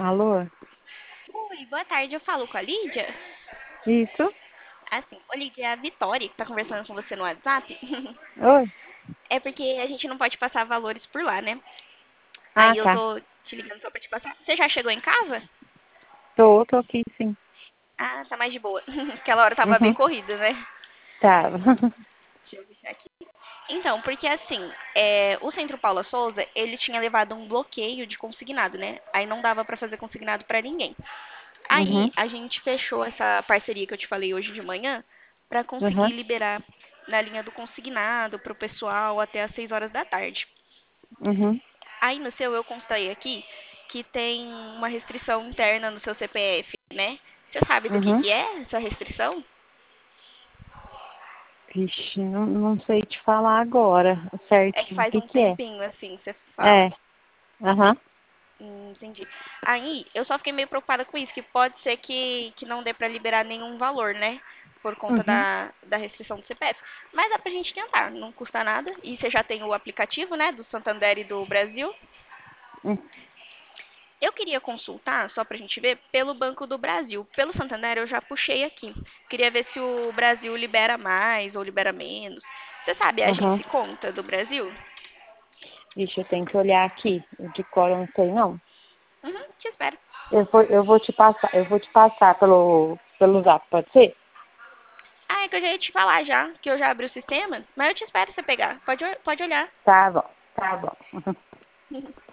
Alô? Oi, boa tarde. Eu falo com a Lídia? Isso? Assim, ô Lídia, é a Vitória que tá conversando com você no WhatsApp. Oi? É porque a gente não pode passar valores por lá, né? Ah, Aí eu tá. tô te ligando só pra te passar. Você já chegou em casa? Tô aqui sim. Ah, tá mais de boa. Aquela hora tava bem Uhum. corrida, né? Tava. Deixa eu deixar aqui. Então, porque assim, o Centro Paula Souza, ele tinha levado um bloqueio de consignado, né? Aí não dava pra fazer consignado pra ninguém. Aí Uhum. a gente fechou essa parceria que eu te falei hoje de manhã para conseguir Uhum. liberar na linha do consignado para o pessoal até às 6 horas da tarde. Uhum. Aí no seu eu constatei aqui que tem uma restrição interna no seu CPF, né? Você sabe do Uhum. que é essa restrição? Vixe, não sei te falar agora É que certinho o faz que um que é. tempinho assim, você fala. É. Aham. Entendi. Aí, eu só fiquei meio preocupada com isso, que pode ser que não dê pra liberar nenhum valor, né? Por conta Uhum. da restrição do CPF. Mas dá pra gente tentar, não custa nada. E você já tem o aplicativo, né, do Santander e do Brasil. Uhum. Eu queria consultar, só pra gente ver, pelo Banco do Brasil. Pelo Santander eu já puxei aqui. Queria ver se o Brasil libera mais ou libera menos. Você sabe a Uhum. agência conta do Brasil? Vixe, eu tenho que olhar aqui. De cor eu não sei não. Uhum, te espero. Eu vou te passar pelo zap, pode ser? Ah, é que eu já ia te falar já, que eu já abri o sistema, mas eu te espero você pegar. Pode olhar. Tá bom. Tá bom.